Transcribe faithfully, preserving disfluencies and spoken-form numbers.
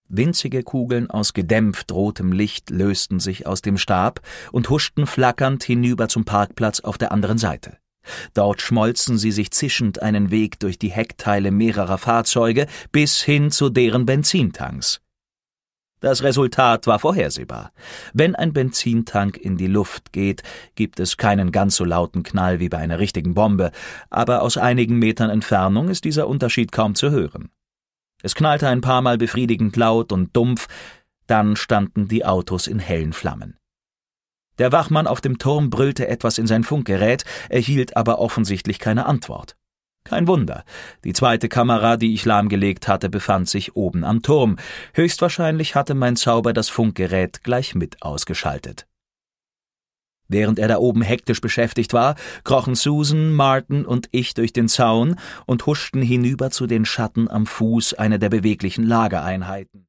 Winzige Kugeln aus gedämpft rotem Licht lösten sich aus dem Stab und huschten flackernd hinüber zum Parkplatz auf der anderen Seite. Dort schmolzen sie sich zischend einen Weg durch die Heckteile mehrerer Fahrzeuge bis hin zu deren Benzintanks. Das Resultat war vorhersehbar. Wenn ein Benzintank in die Luft geht, gibt es keinen ganz so lauten Knall wie bei einer richtigen Bombe, aber aus einigen Metern Entfernung ist dieser Unterschied kaum zu hören. Es knallte ein paar Mal befriedigend laut und dumpf, dann standen die Autos in hellen Flammen. Der Wachmann auf dem Turm brüllte etwas in sein Funkgerät, erhielt aber offensichtlich keine Antwort. Kein Wunder, die zweite Kamera, die ich lahmgelegt hatte, befand sich oben am Turm. Höchstwahrscheinlich hatte mein Zauber das Funkgerät gleich mit ausgeschaltet. Während er da oben hektisch beschäftigt war, krochen Susan, Martin und ich durch den Zaun und huschten hinüber zu den Schatten am Fuß einer der beweglichen Lagereinheiten.